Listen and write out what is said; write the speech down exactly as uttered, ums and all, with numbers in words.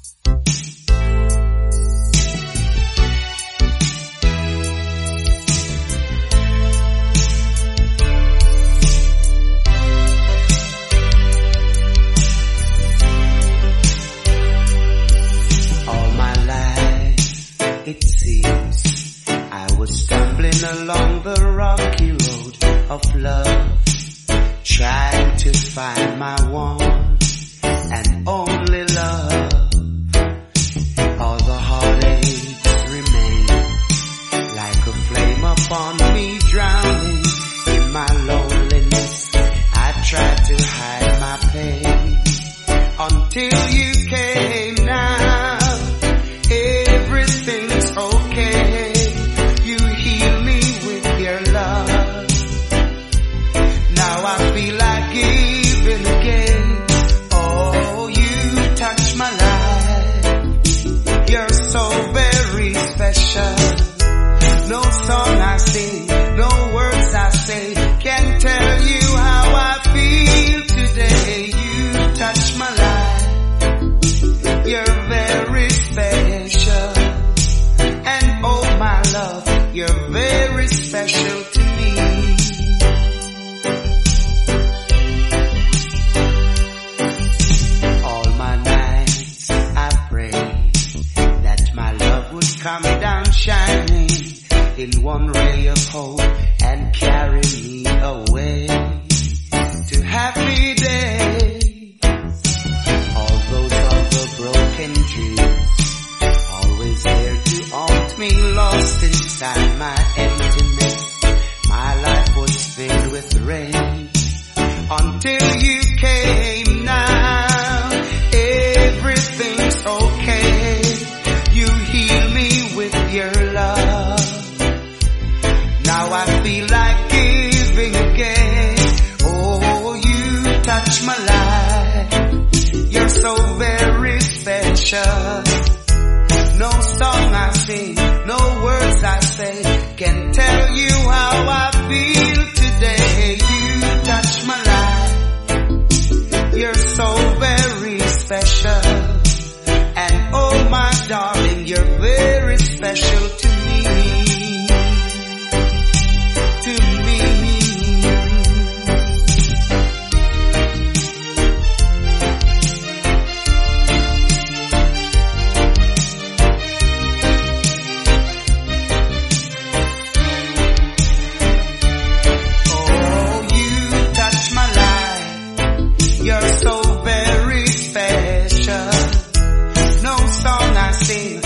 It seems I was stumbling along the rocky road of love, trying to find my one and only love. All the heartaches remain like a flame upon me, drowning in my loneliness. I tried to hide my pain until you came now. Everything's okay. You heal me with your love. Now I feel like giving again. Oh, you touch my life. You're so very special. No song I sing, no words I say can tell you how I feel today. You touch my life. You're very special. And oh my love, you're very special to me. All my nights I pray that my love would come down shining in one ray of hope and carry me away to happy days. All those other broken dreams always there to haunt me, lost inside my emptiness. My life was filled with rain until you came now. Everything's okay. You heal me with your love. Now I feel like giving again. Oh, you touch my life. You're so very special. No song I sing, no words I say can tell you how I feel today. You touch my life. You're so very special. And oh my darling, you're very special to me. To me. You're so very special. No song I sing,